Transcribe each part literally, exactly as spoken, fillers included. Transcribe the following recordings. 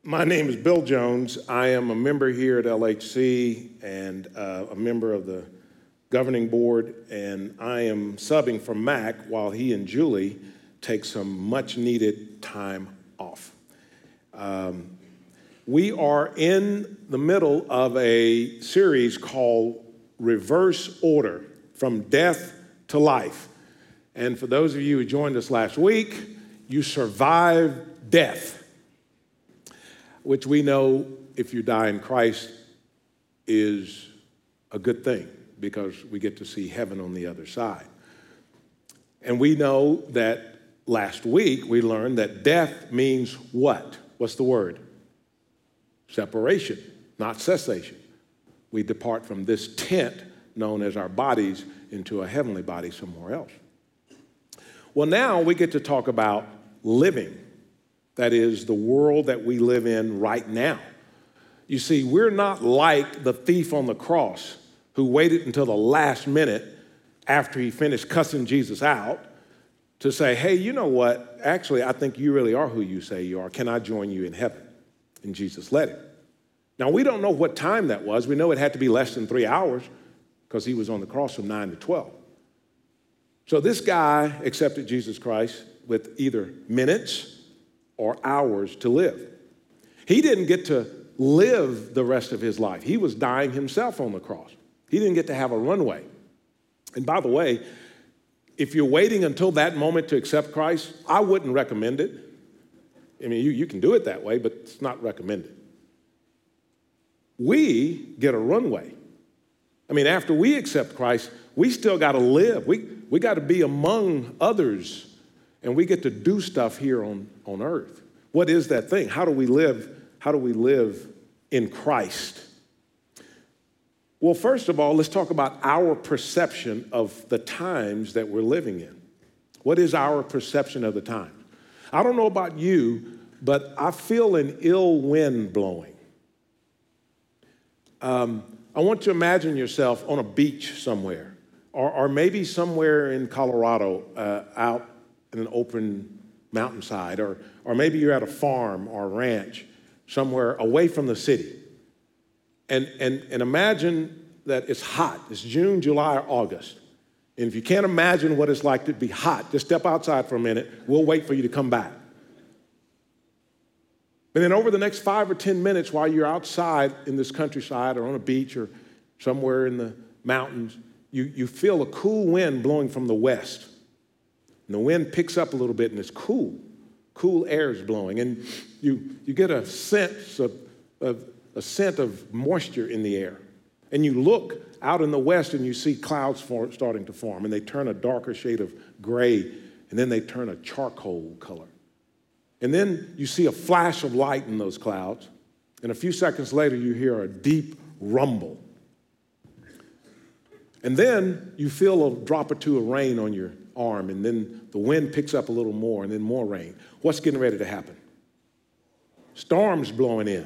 My name is Bill Jones. I am a member here at L H C and uh, a member of the governing board, and I am subbing for Mac while he and Julie take some much-needed time off. Um, we are in the middle of a series called Reverse Order, From Death to Life. And for those of you who joined us last week, you survived death, which we know, if you die in Christ, is a good thing because we get to see heaven on the other side. And we know that last week we learned that death means what? What's the word? Separation, not cessation. We depart from this tent known as our bodies into a heavenly body somewhere else. Well, now we get to talk about living. That is the world that we live in right now. You see, we're not like the thief on the cross who waited until the last minute after he finished cussing Jesus out to say, hey, you know what? Actually, I think you really are who you say you are. Can I join you in heaven? And Jesus let him. Now, we don't know what time that was. We know it had to be less than three hours because he was on the cross from nine to twelve. So this guy accepted Jesus Christ with either minutes or hours to live. He didn't get to live the rest of his life. He was dying himself on the cross. He didn't get to have a runway. And by the way, if you're waiting until that moment to accept Christ, I wouldn't recommend it. I mean, you, you can do it that way, but it's not recommended. We get a runway. I mean, after we accept Christ, we still got to live. We, we got to be among others. And we get to do stuff here on, on earth. What is that thing? How do we live? How do we live in Christ? Well, first of all, let's talk about our perception of the times that we're living in. What is our perception of the times? I don't know about you, but I feel an ill wind blowing. Um, I want you to imagine yourself on a beach somewhere, or, or maybe somewhere in Colorado uh, out in an open mountainside, or, or maybe you're at a farm or a ranch somewhere away from the city. And, and, and imagine that it's hot. It's June, July, or August. And if you can't imagine what it's like to be hot, just step outside for a minute. We'll wait for you to come back. But then over the next five or ten minutes while you're outside in this countryside or on a beach or somewhere in the mountains, you, you feel a cool wind blowing from the west. And the wind picks up a little bit and it's cool. Cool air is blowing. And you, you get a sense of, of a scent of moisture in the air. And you look out in the west and you see clouds for, starting to form. And they turn a darker shade of gray. And then they turn a charcoal color. And then you see a flash of light in those clouds. And a few seconds later, you hear a deep rumble. And then you feel a drop or two of rain on your arm, and then the wind picks up a little more, and then more rain. What's getting ready to happen? Storm's blowing in.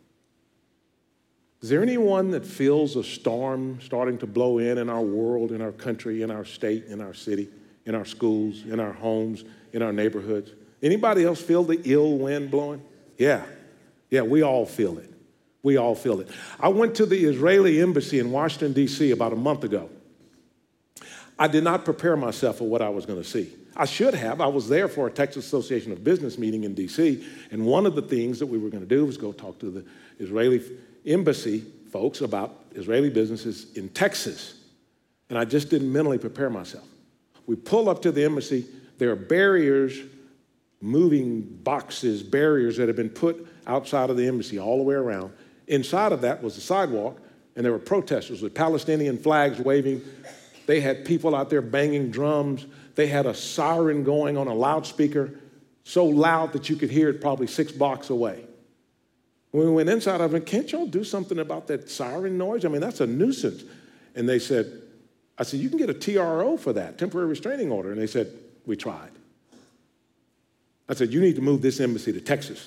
Is there anyone that feels a storm starting to blow in in our world, in our country, in our state, in our city, in our schools, in our homes, in our neighborhoods? Anybody else feel the ill wind blowing? Yeah. Yeah, we all feel it. We all feel it. I went to the Israeli embassy in Washington, D C about a month ago. I did not prepare myself for what I was going to see. I should have. I was there for a Texas Association of Business meeting in D C, and one of the things that we were going to do was go talk to the Israeli embassy folks about Israeli businesses in Texas, and I just didn't mentally prepare myself. We pull up to the embassy. There are barriers, moving boxes, barriers that have been put outside of the embassy all the way around. Inside of that was the sidewalk, and there were protesters with Palestinian flags waving. They had people out there banging drums. They had a siren going on a loudspeaker, so loud that you could hear it probably six blocks away. When we went inside, I went, can't y'all do something about that siren noise? I mean, that's a nuisance. And they said, I said, you can get a T R O for that, temporary restraining order. And they said, we tried. I said, you need to move this embassy to Texas.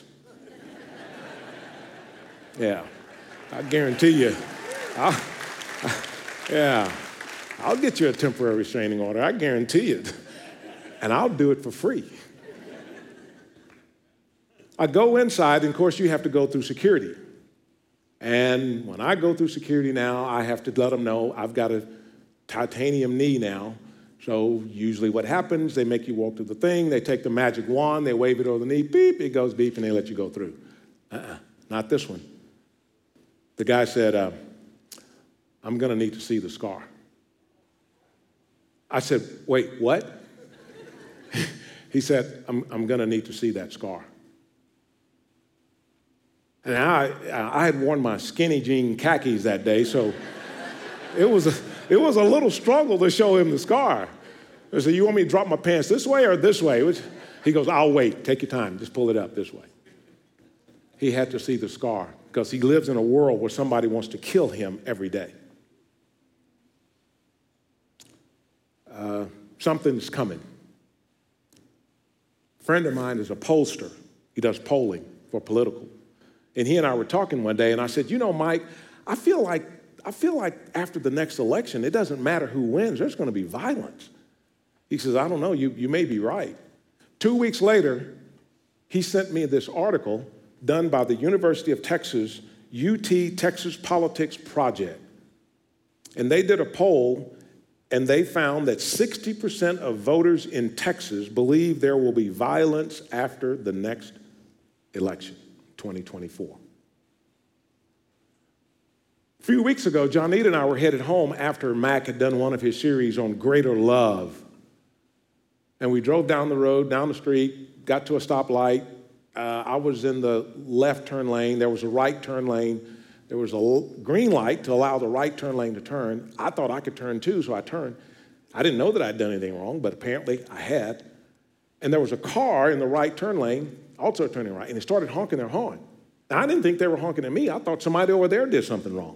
Yeah, I guarantee you. I'll, yeah. I'll get you a temporary restraining order, I guarantee it. And I'll do it for free. I go inside, and of course, you have to go through security. And when I go through security now, I have to let them know I've got a titanium knee now. So usually what happens, they make you walk through the thing, they take the magic wand, they wave it over the knee, beep, it goes beep, and they let you go through. Uh-uh, not this one. The guy said, uh, I'm going to need to see the scar. I said, wait, what? He said, I'm, I'm going to need to see that scar. And I, I had worn my skinny jean khakis that day, so it was a, it was a little struggle to show him the scar. I said, you want me to drop my pants this way or this way? Was, he goes, I'll wait. Take your time. Just pull it up this way. He had to see the scar because he lives in a world where somebody wants to kill him every day. Uh, something's coming. A friend of mine is a pollster. He does polling for political. And he and I were talking one day, and I said, you know, Mike, I feel like I feel like after the next election, it doesn't matter who wins, there's going to be violence. He says, I don't know, you, you may be right. Two weeks later, he sent me this article done by the University of Texas, U T Texas Politics Project. And they did a poll, and they found that sixty percent of voters in Texas believe there will be violence after the next election, twenty twenty-four. A few weeks ago, Johnita and I were headed home after Mac had done one of his series on greater love. And we drove down the road, down the street, got to a stoplight. Uh, I was in the left turn lane. There was a right turn lane. There was a green light to allow the right turn lane to turn. I thought I could turn too, so I turned. I didn't know that I'd done anything wrong, but apparently I had. And there was a car in the right turn lane, also turning right, and it started honking their horn. Now, I didn't think they were honking at me. I thought somebody over there did something wrong.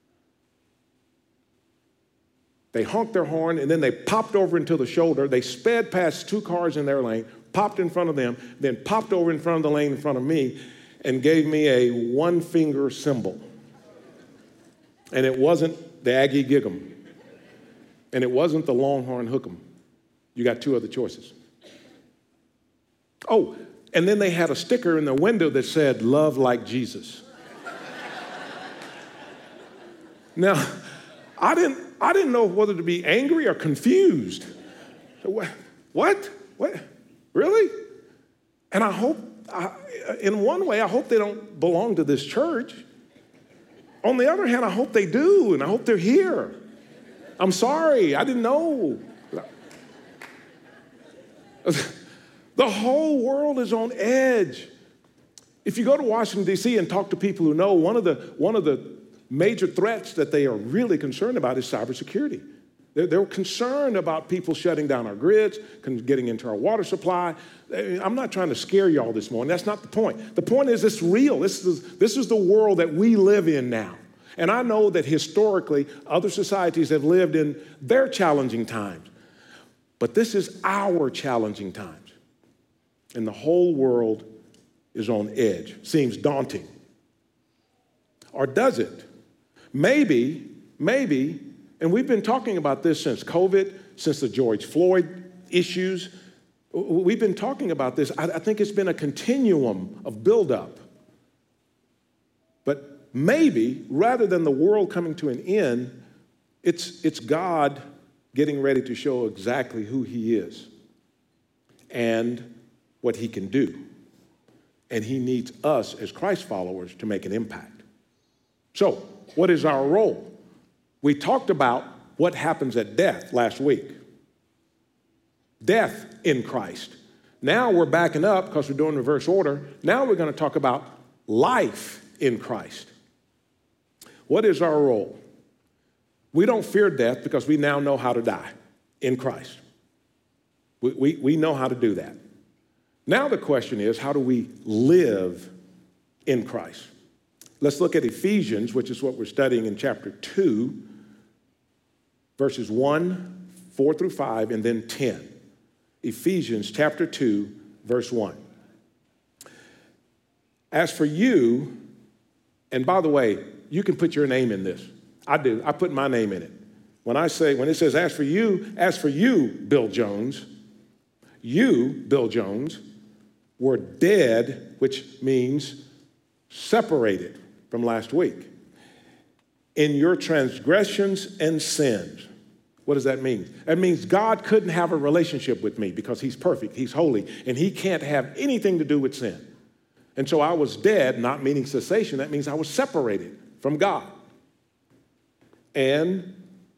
They honked their horn, and then they popped over into the shoulder. They sped past two cars in their lane, popped in front of them, then popped over in front of the lane in front of me and gave me a one-finger symbol. And it wasn't the Aggie Gig'em. And it wasn't the Longhorn Hook'em. You got two other choices. Oh, and then they had a sticker in the window that said, love like Jesus. Now, I didn't, I didn't know whether to be angry or confused. What? What? What? Really? And I hope, I, in one way, I hope they don't belong to this church. On the other hand, I hope they do, and I hope they're here. I'm sorry, I didn't know. The whole world is on edge. If you go to Washington, D C and talk to people who know, one of the, one of the major threats that they are really concerned about is cybersecurity. They're, they're concerned about people shutting down our grids, getting into our water supply. I'm not trying to scare y'all this morning. That's not the point. The point is it's real. This is, this is the world that we live in now. And I know that historically, other societies have lived in their challenging times. But this is our challenging times. And the whole world is on edge. Seems daunting. Or does it? Maybe, maybe, and we've been talking about this since COVID, since the George Floyd issues. We've been talking about this. I, I think it's been a continuum of buildup. But maybe, rather than the world coming to an end, it's, it's God getting ready to show exactly who he is and what he can do. And he needs us as Christ followers to make an impact. So, what is our role? We talked about what happens at death last week. Death in Christ. Now we're backing up because we're doing reverse order. Now we're going to talk about life in Christ. What is our role? We don't fear death because we now know how to die in Christ. We, we, we know how to do that. Now the question is, how do we live in Christ? Let's look at Ephesians, which is what we're studying in chapter two, verses one, four through five, and then ten. Ephesians chapter two, verse one. As for you, and by the way, you can put your name in this. I do. I put my name in it. When I say, when it says, as for you, as for you, Bill Jones, you, Bill Jones, were dead, which means separated from last week, in your transgressions and sins. What does that mean? That means God couldn't have a relationship with me because he's perfect, he's holy, and he can't have anything to do with sin. And so I was dead, not meaning cessation. That means I was separated from God. And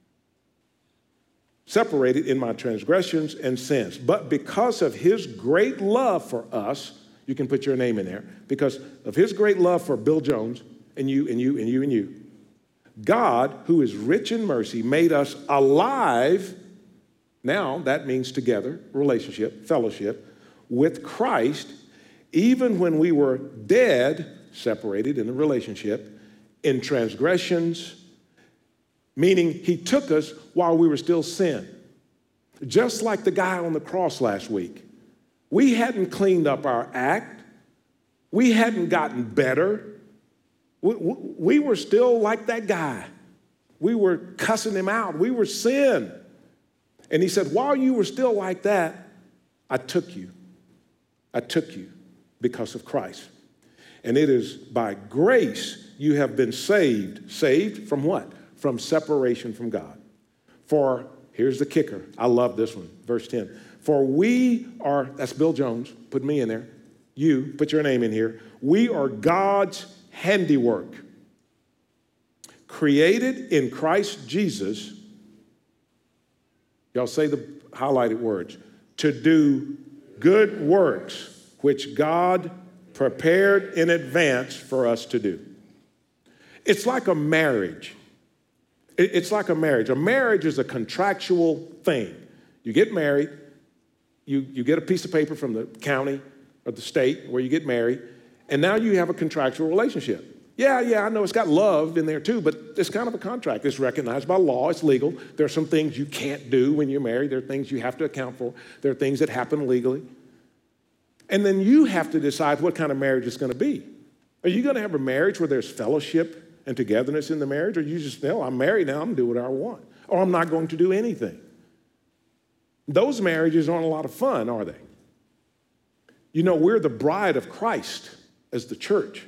separated in my transgressions and sins. But because of his great love for us, you can put your name in there, because of his great love for Bill Jones and you and you and you and you, God, who is rich in mercy, made us alive. Now that means together, relationship, fellowship, with Christ, even when we were dead, separated in a relationship, in transgressions, meaning he took us while we were still sin. Just like the guy on the cross last week. We hadn't cleaned up our act. We hadn't gotten better. We, we were still like that guy. We were cussing him out. We were sin. And he said, while you were still like that, I took you. I took you because of Christ. And it is by grace you have been saved. Saved from what? From separation from God. For, here's the kicker. I love this one. Verse ten. For we are, that's Bill Jones, put me in there. You, put your name in here. We are God's handiwork, created in Christ Jesus. Y'all say the highlighted words. To do good works, which God prepared in advance for us to do. It's like a marriage. It's like a marriage. A marriage is a contractual thing. You get married, you, you get a piece of paper from the county or the state where you get married, and now you have a contractual relationship. Yeah, yeah, I know it's got love in there too, but it's kind of a contract. It's recognized by law. It's legal. There are some things you can't do when you're married. There are things you have to account for. There are things that happen legally. And then you have to decide what kind of marriage it's going to be. Are you going to have a marriage where there's fellowship and togetherness in the marriage, or you just, no, I'm married now, I'm going to do whatever I want, or I'm not going to do anything? Those marriages aren't a lot of fun, are they? You know, we're the bride of Christ as the church.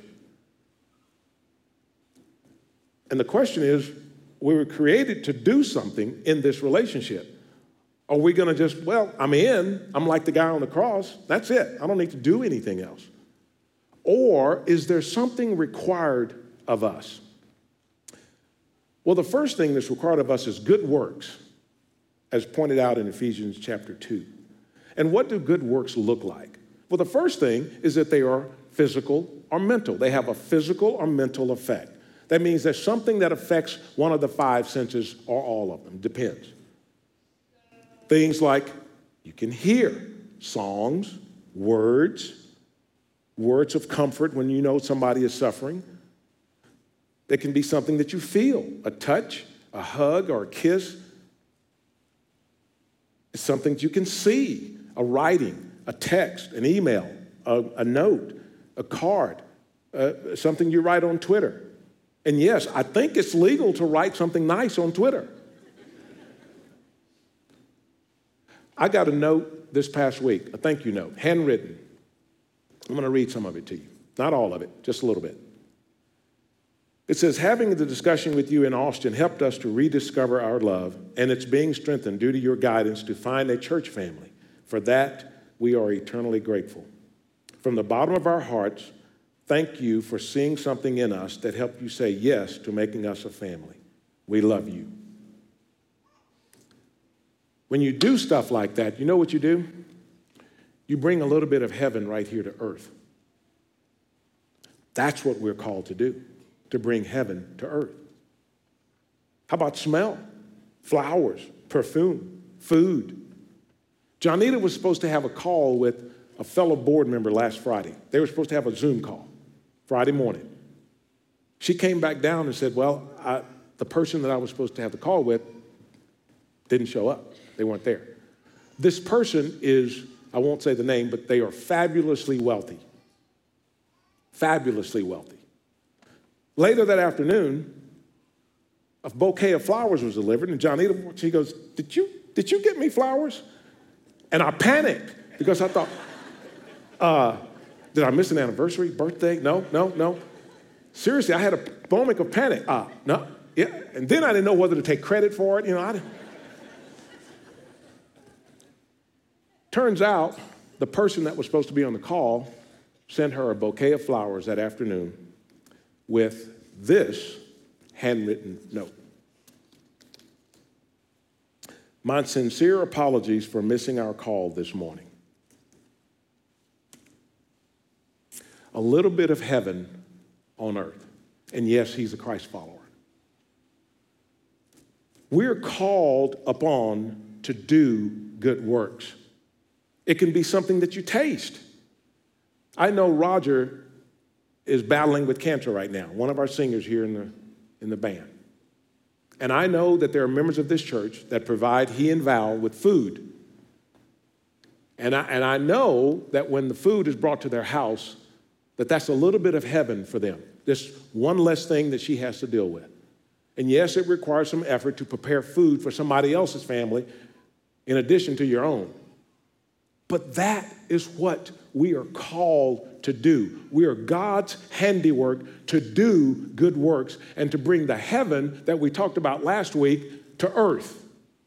And the question is, we were created to do something in this relationship. Are we going to just, well, I'm in, I'm like the guy on the cross, that's it, I don't need to do anything else? Or is there something required of us? Well, the first thing that's required of us is good works, as pointed out in Ephesians chapter two. And what do good works look like? Well, the first thing is that they are physical or mental. They have a physical or mental effect. That means there's something that affects one of the five senses or all of them, depends. Things like you can hear songs, words, words of comfort when you know somebody is suffering. It can be something that you feel, a touch, a hug, or a kiss. It's something that you can see, a writing, a text, an email, a, a note, a card, uh, something you write on Twitter. And yes, I think it's legal to write something nice on Twitter. I got a note this past week, a thank you note, handwritten. I'm going to read some of it to you. Not all of it, just a little bit. It says, having the discussion with you in Austin helped us to rediscover our love, and it's being strengthened due to your guidance to find a church family. For that, we are eternally grateful. From the bottom of our hearts, thank you for seeing something in us that helped you say yes to making us a family. We love you. When you do stuff like that, you know what you do? You bring a little bit of heaven right here to earth. That's what we're called to do, to bring heaven to earth. How about smell? Flowers, perfume, food. Johnita was supposed to have a call with a fellow board member last Friday. They were supposed to have a Zoom call Friday morning. She came back down and said, well, I, the person that I was supposed to have the call with didn't show up. They weren't there. This person is, I won't say the name, but they are fabulously wealthy. Fabulously wealthy. Later that afternoon, a bouquet of flowers was delivered, and Johnita, she goes, did you, did you get me flowers? And I panicked because I thought, uh, Did I miss an anniversary, birthday? No, no, no. Seriously, I had a moment of panic. Ah, no, yeah. And then I didn't know whether to take credit for it. You know, I didn't. Turns out the person that was supposed to be on the call sent her a bouquet of flowers that afternoon with this handwritten note. My sincere apologies for missing our call this morning. A little bit of heaven on earth. And yes, he's a Christ follower. We're called upon to do good works. It can be something that you taste. I know Roger is battling with cancer right now, one of our singers here in the, in the band. And I know that there are members of this church that provide he and Val with food. And I, and I know that when the food is brought to their house, that that's a little bit of heaven for them. Just one less thing that she has to deal with. And yes, it requires some effort to prepare food for somebody else's family in addition to your own. But that is what we are called to do. We are God's handiwork to do good works and to bring the heaven that we talked about last week to earth.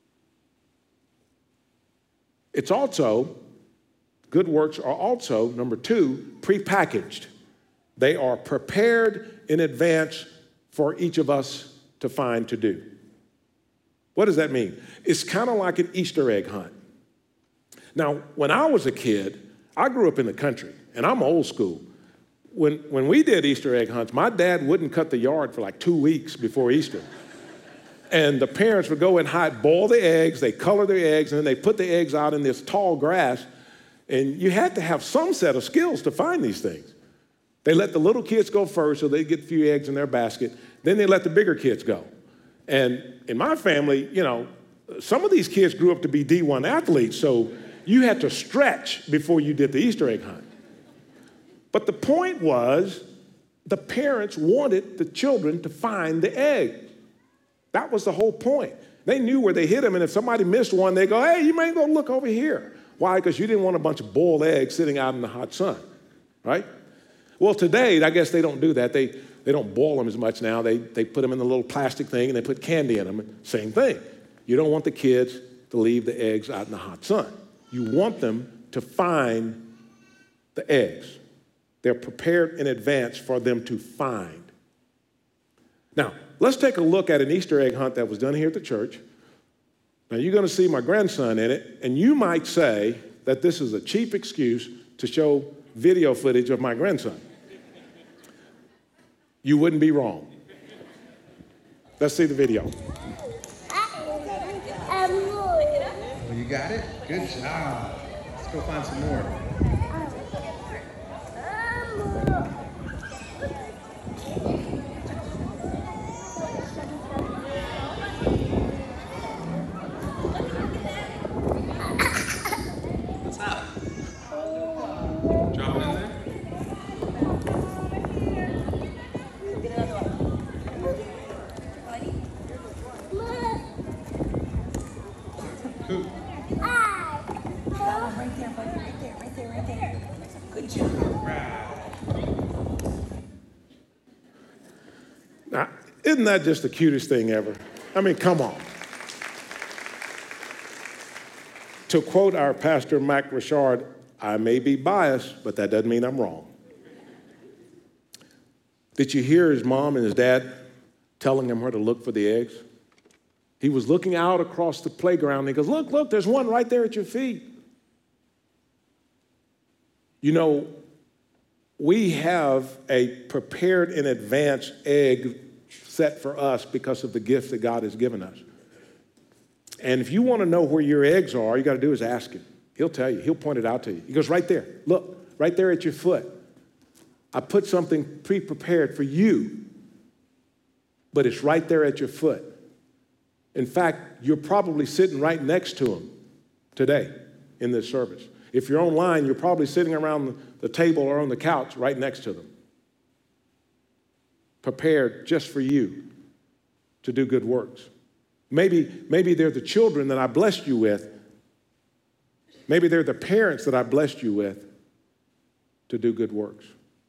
It's also, good works are also, number two, prepackaged. They are prepared in advance for each of us to find to do. What does that mean? It's kind of like an Easter egg hunt. Now, when I was a kid, I grew up in the country, and I'm old school. When, when we did Easter egg hunts, my dad wouldn't cut the yard for like two weeks before Easter. And the parents would go and hide, boil the eggs, they color their eggs, and then they put the eggs out in this tall grass. And you had to have some set of skills to find these things. They let the little kids go first so they get a few eggs in their basket. Then they let the bigger kids go. And in my family, you know, some of these kids grew up to be D one athletes, so you had to stretch before you did the Easter egg hunt. But the point was, the parents wanted the children to find the egg. That was the whole point. They knew where they hid them, and if somebody missed one, they go, hey, you may go look over here. Why? Because you didn't want a bunch of boiled eggs sitting out in the hot sun, right? Well, today, I guess they don't do that. They, they don't boil them as much now. They, they put them in a little plastic thing, and they put candy in them. Same thing. You don't want the kids to leave the eggs out in the hot sun. You want them to find the eggs. They're prepared in advance for them to find. Now, let's take a look at an Easter egg hunt that was done here at the church. Now, you're going to see my grandson in it, and you might say that this is a cheap excuse to show video footage of my grandson. You wouldn't be wrong. Let's see the video. Well, you got it? Good job. Let's go find some more. What's up? Drop it in there. Who? Right there, buddy. Right there, right there, right there. Good job. Now, isn't that just the cutest thing ever? I mean, come on. To quote our pastor, Mac Richard, I may be biased, but that doesn't mean I'm wrong. Did you hear his mom and his dad telling him where to look for the eggs? He was looking out across the playground, and he goes, look, look, there's one right there at your feet. You know, we have a prepared in advance egg set for us because of the gift that God has given us. And if you want to know where your eggs are, all you got to do is ask him. He'll tell you. He'll point it out to you. He goes, right there. Look, right there at your foot. I put something pre-prepared for you, but it's right there at your foot. In fact, you're probably sitting right next to him today in this service. If you're online, you're probably sitting around the table or on the couch right next to them, prepared just for you to do good works. Maybe, maybe they're the children that I blessed you with. Maybe they're the parents that I blessed you with. to do good works.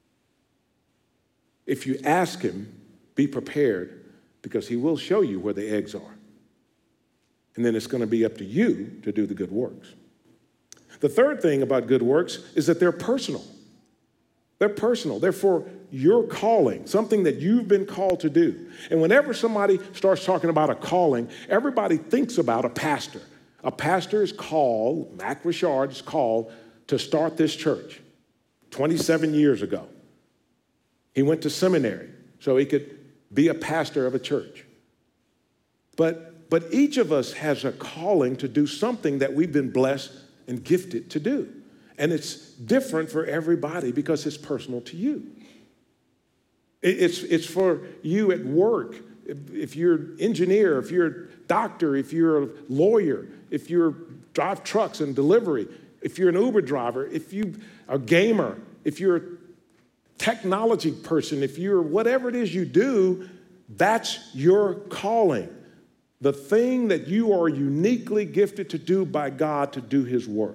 If you ask him, be prepared, because he will show you where the eggs are. And then it's going to be up to you to do the good works. The third thing about good works is that they're personal. They're personal. They're for your calling, something that you've been called to do. And whenever somebody starts talking about a calling, everybody thinks about a pastor. A pastor is called, Mac Richard is called to start this church twenty-seven years ago. He went to seminary so he could be a pastor of a church. But, but each of us has a calling to do something that we've been blessed and gifted to do. And it's different for everybody because it's personal to you. It's, it's for you at work. If you're an engineer, if you're a doctor, if you're a lawyer, if you drive trucks and delivery, if you're an Uber driver, if you're a gamer, if you're a technology person, if you're whatever it is you do, that's your calling. The thing that you are uniquely gifted to do by God to do his work.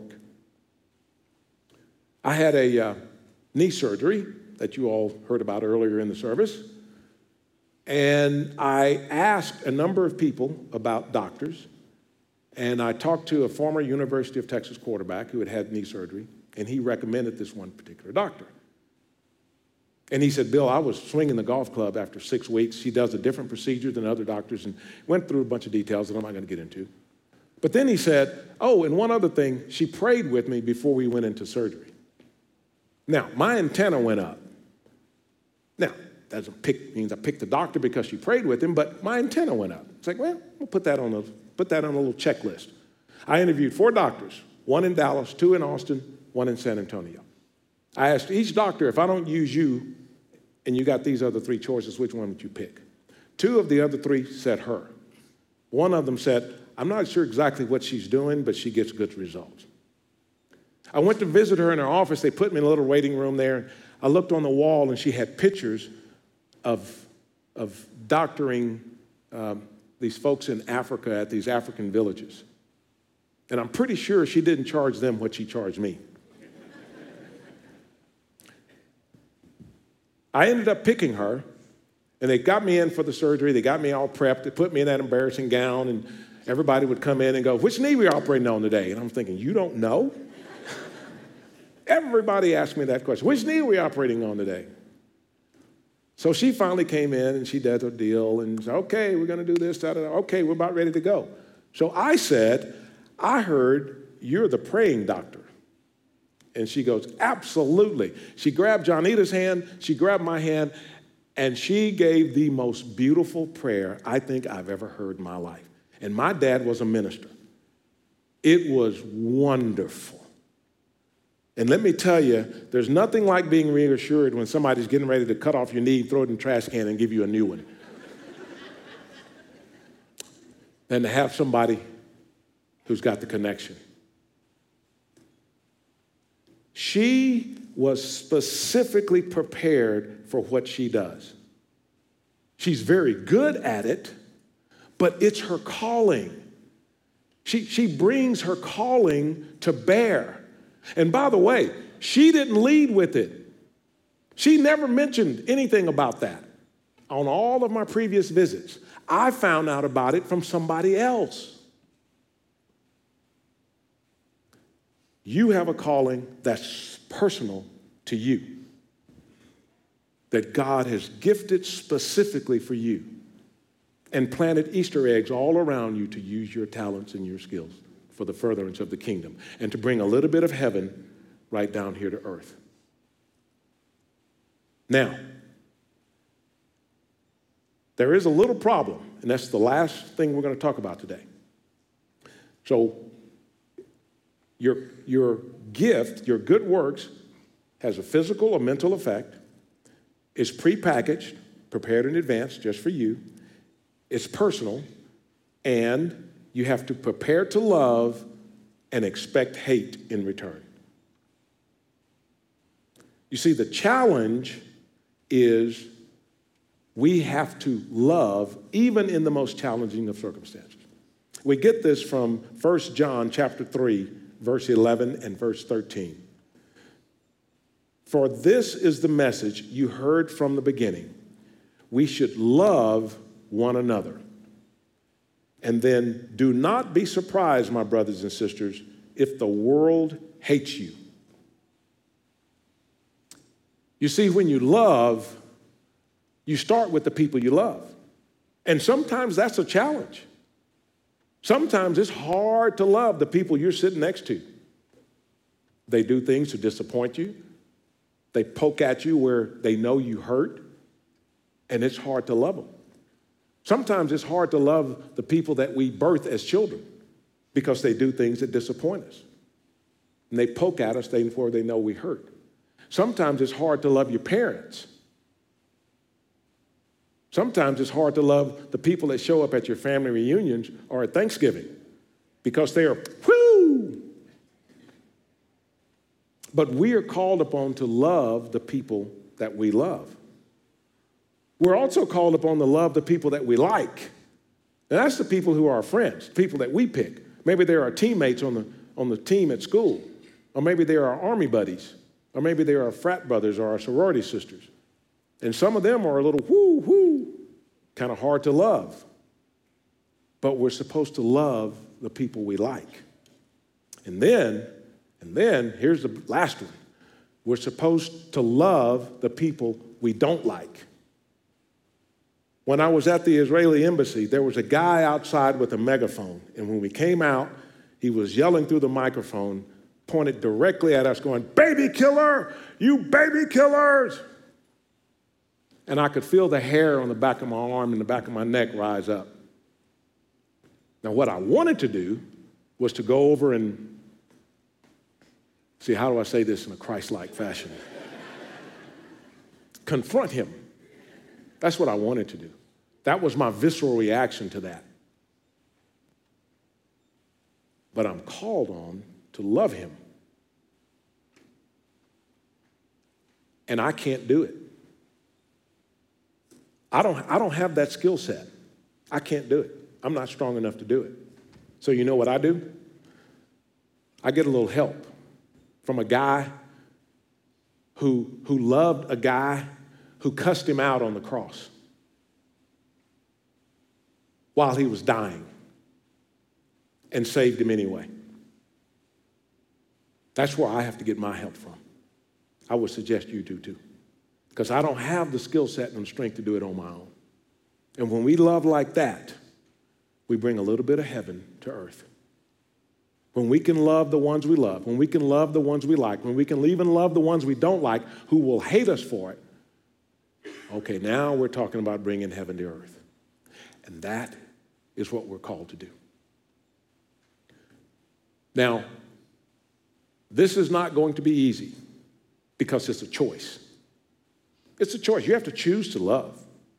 I had a uh, knee surgery that you all heard about earlier in the service. And I asked a number of people about doctors. And I talked to a former University of Texas quarterback who had had knee surgery. And he recommended this one particular doctor. And he said, Bill, I was swinging the golf club after six weeks. She does a different procedure than other doctors, and went through a bunch of details that I'm not going to get into. But then he said, oh, and one other thing, she prayed with me before we went into surgery. Now, my antenna went up. Now, that doesn't pick, means I picked the doctor because she prayed with him, but my antenna went up. It's like, well, we'll put that on a, put that on a little checklist. I interviewed four doctors, one in Dallas, two in Austin, one in San Antonio. I asked each doctor, if I don't use you and you got these other three choices, which one would you pick? Two of the other three said her. One of them said, I'm not sure exactly what she's doing, but she gets good results. I went to visit her in her office. They put me in a little waiting room there. I looked on the wall, and she had pictures of, of doctoring um, these folks in Africa at these African villages. And I'm pretty sure she didn't charge them what she charged me. I ended up picking her, and they got me in for the surgery. They got me all prepped. They put me in that embarrassing gown, and everybody would come in and go, which knee are we operating on today? And I'm thinking, you don't know? Everybody asked me that question. Which knee are we operating on today? So she finally came in, and she did her deal, and said, okay, we're going to do this. Da, da, da. Okay, we're about ready to go. So I said, I heard you're the praying doctor. And she goes, absolutely. She grabbed Johnita's hand, she grabbed my hand, and she gave the most beautiful prayer I think I've ever heard in my life. And my dad was a minister. It was wonderful. And let me tell you, there's nothing like being reassured when somebody's getting ready to cut off your knee, throw it in the trash can, and give you a new one. Than to have somebody who's got the connection. She was specifically prepared for what she does. She's very good at it, but it's her calling. She, she brings her calling to bear. And by the way, she didn't lead with it. She never mentioned anything about that. On all of my previous visits, I found out about it from somebody else. You have a calling that's personal to you, that God has gifted specifically for you and planted Easter eggs all around you to use your talents and your skills for the furtherance of the kingdom and to bring a little bit of heaven right down here to earth. Now, there is a little problem, and that's the last thing we're going to talk about today. So, Your, your gift, your good works, has a physical or mental effect, is prepackaged, prepared in advance just for you, it's personal, and you have to prepare to love and expect hate in return. You see, the challenge is we have to love even in the most challenging of circumstances. We get this from First John chapter three, verse eleven and verse thirteen. For this is the message you heard from the beginning. We should love one another. And then do not be surprised, my brothers and sisters, if the world hates you. You see, when you love, you start with the people you love. And sometimes that's a challenge. Sometimes it's hard to love the people you're sitting next to. They do things to disappoint you. They poke at you where they know you hurt, and it's hard to love them. Sometimes it's hard to love the people that we birth as children because they do things that disappoint us. And they poke at us before they know we hurt. Sometimes it's hard to love your parents. Sometimes it's hard to love the people that show up at your family reunions or at Thanksgiving because they are, whoo! But we are called upon to love the people that we love. We're also called upon to love the people that we like. And that's the people who are our friends, people that we pick. Maybe they're our teammates on the, on the team at school, or maybe they're our army buddies, or maybe they're our frat brothers or our sorority sisters. And some of them are a little whoo, whoo, kind of hard to love. But we're supposed to love the people we like. And then, and then, here's the last one. We're supposed to love the people we don't like. When I was at the Israeli embassy, there was a guy outside with a megaphone. And when we came out, he was yelling through the microphone, pointed directly at us, going, "Baby killer, you baby killers." And I could feel the hair on the back of my arm and the back of my neck rise up. Now, what I wanted to do was to go over and see, how do I say this in a Christ-like fashion? Confront him. That's what I wanted to do. That was my visceral reaction to that. But I'm called on to love him. And I can't do it. I don't, I don't have that skill set. I can't do it. I'm not strong enough to do it. So you know what I do? I get a little help from a guy who, who loved a guy who cussed him out on the cross while he was dying and saved him anyway. That's where I have to get my help from. I would suggest you do too, because I don't have the skill set and the strength to do it on my own. And when we love like that, we bring a little bit of heaven to earth. When we can love the ones we love, when we can love the ones we like, when we can even love the ones we don't like who will hate us for it, okay, now we're talking about bringing heaven to earth. And that is what we're called to do. Now, this is not going to be easy because it's a choice. It's a choice. You have to choose to love.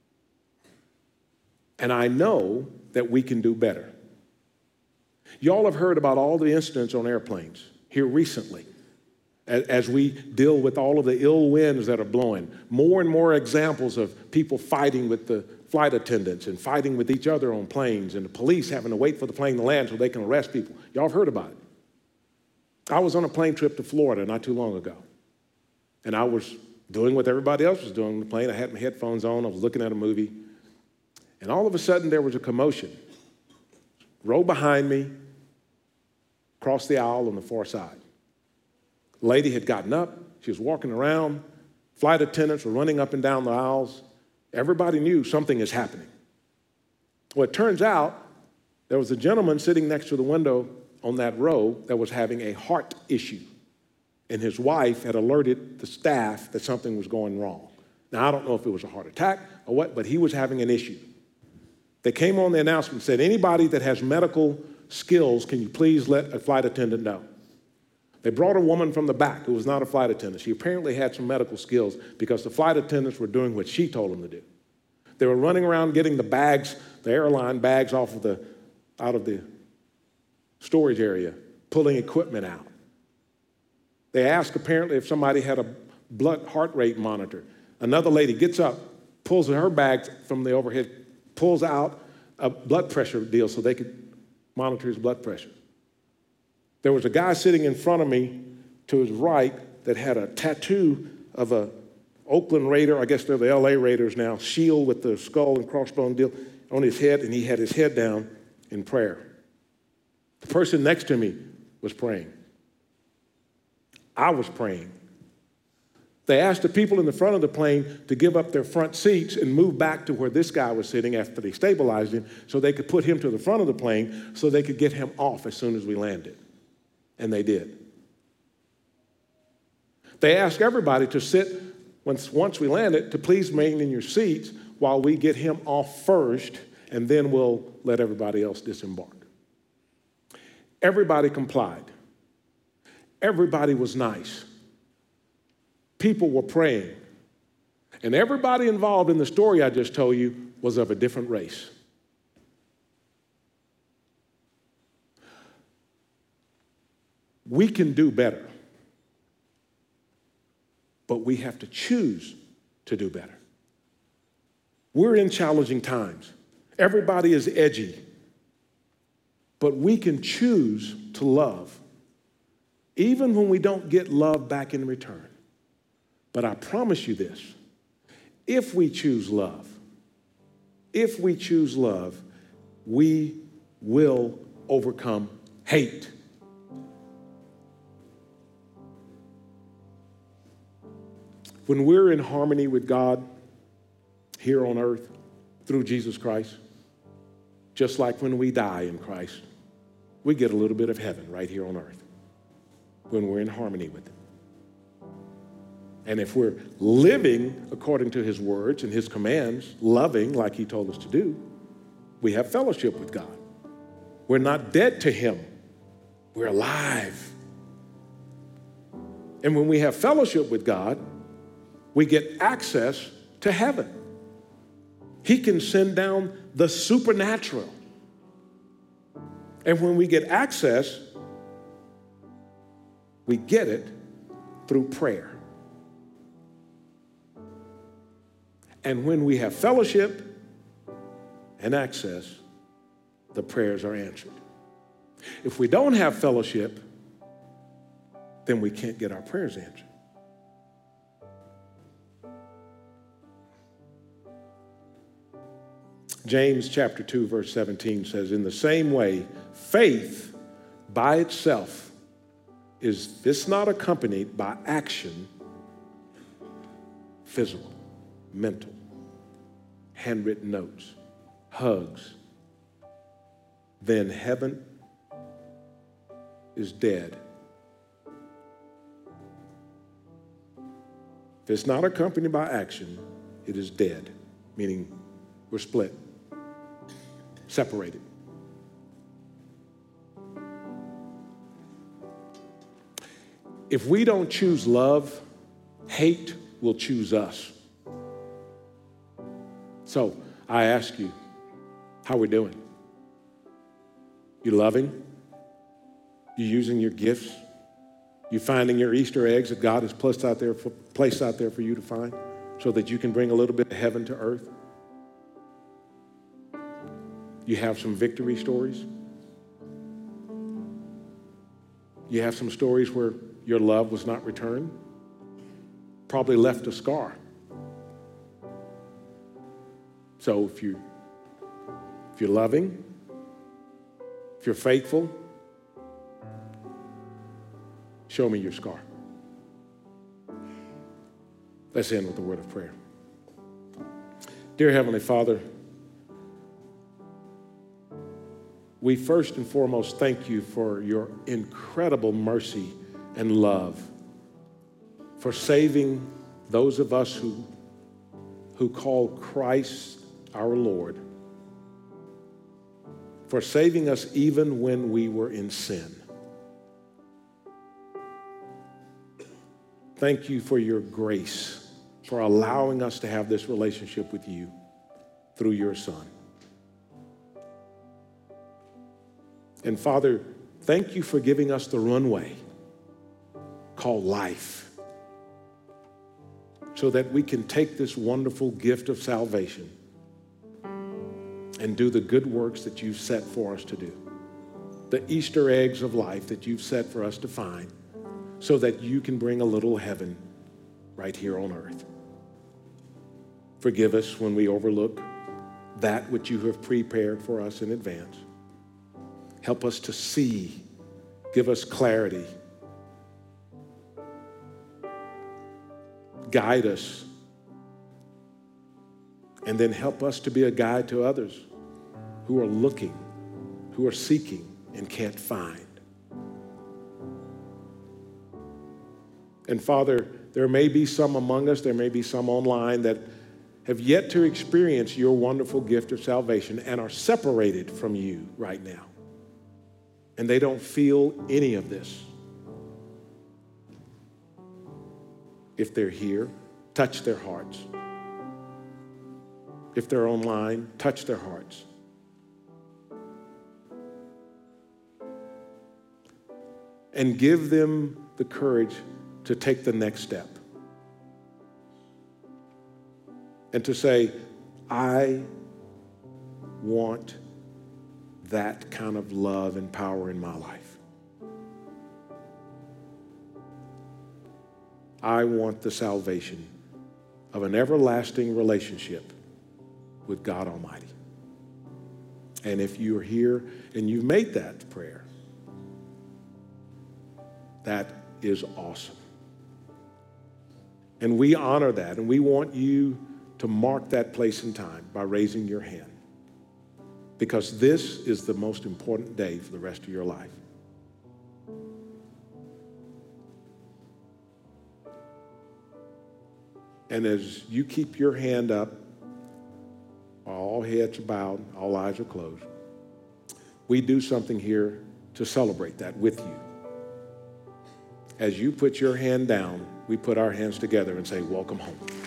And I know that we can do better. Y'all have heard about all the incidents on airplanes here recently as we deal with all of the ill winds that are blowing. More and more examples of people fighting with the flight attendants and fighting with each other on planes, and the police having to wait for the plane to land so they can arrest people. Y'all have heard about it. I was on a plane trip to Florida not too long ago, and I was doing what everybody else was doing on the plane. I had my headphones on. I was looking at a movie, and all of a sudden there was a commotion. Row behind me, across the aisle on the far side. The lady had gotten up. She was walking around. Flight attendants were running up and down the aisles. Everybody knew something is happening. Well, it turns out there was a gentleman sitting next to the window on that row that was having a heart issue, and his wife had alerted the staff that something was going wrong. Now, I don't know if it was a heart attack or what, but he was having an issue. They came on the announcement and said, anybody that has medical skills, can you please let a flight attendant know? They brought a woman from the back who was not a flight attendant. She apparently had some medical skills because the flight attendants were doing what she told them to do. They were running around getting the bags, the airline bags off of the, out of the storage area, pulling equipment out. They asked apparently if somebody had a blood heart rate monitor. Another lady gets up, pulls her bag from the overhead, pulls out a blood pressure deal so they could monitor his blood pressure. There was a guy sitting in front of me to his right that had a tattoo of a Oakland Raider, I guess they're the L A Raiders now, shield with the skull and crossbone deal on his head, and he had his head down in prayer. The person next to me was praying. I was praying. They asked the people in the front of the plane to give up their front seats and move back to where this guy was sitting after they stabilized him so they could put him to the front of the plane so they could get him off as soon as we landed. And they did. They asked everybody to sit, once, once we landed, to please remain in your seats while we get him off first, and then we'll let everybody else disembark. Everybody complied. Everybody was nice. People were praying. And everybody involved in the story I just told you was of a different race. We can do better, but we have to choose to do better. We're in challenging times. Everybody is edgy, but we can choose to love, even when we don't get love back in return. But I promise you this, if we choose love, if we choose love, we will overcome hate. When we're in harmony with God here on earth through Jesus Christ, just like when we die in Christ, we get a little bit of heaven right here on earth when we're in harmony with Him. And if we're living according to His words and His commands, loving like He told us to do, we have fellowship with God. We're not dead to Him. We're alive. And when we have fellowship with God, we get access to heaven. He can send down the supernatural. And when we get access, we get it through prayer. And when we have fellowship and access, the prayers are answered. If we don't have fellowship, then we can't get our prayers answered. James chapter two, verse seventeen says, in the same way, faith by itself is this not accompanied by action, physical, mental, handwritten notes, hugs, then heaven is dead. If it's not accompanied by action, it is dead, meaning we're split, separated. If we don't choose love, hate will choose us. So I ask you, how we doing? You loving? You using your gifts? You finding your Easter eggs that God has placed out there for, placed out there for you to find so that you can bring a little bit of heaven to earth? You have some victory stories? You have some stories where your love was not returned? Probably left a scar. So if you if you're loving, if you're faithful, show me your scar. Let's end with a word of prayer. Dear Heavenly Father, we first and foremost thank you for your incredible mercy and love, for saving those of us who, who call Christ our Lord, for saving us even when we were in sin. Thank you for your grace, for allowing us to have this relationship with you through your Son. And Father, thank you for giving us the runway called life so that we can take this wonderful gift of salvation and do the good works that you've set for us to do, the Easter eggs of life that you've set for us to find so that you can bring a little heaven right here on earth. Forgive us when we overlook that which you have prepared for us in advance. Help us to see. Give us clarity. Guide us. And then help us to be a guide to others who are looking, who are seeking and can't find. And Father, there may be some among us, there may be some online that have yet to experience your wonderful gift of salvation and are separated from you right now. And they don't feel any of this. If they're here, touch their hearts. If they're online, touch their hearts. And give them the courage to take the next step. And to say, I want that kind of love and power in my life. I want the salvation of an everlasting relationship with God Almighty. And if you're here and you've made that prayer, that is awesome. And we honor that, and we want you to mark that place in time by raising your hand, because this is the most important day for the rest of your life. And as you keep your hand up, all heads are bowed, all eyes are closed, we do something here to celebrate that with you. As you put your hand down, we put our hands together and say, welcome home.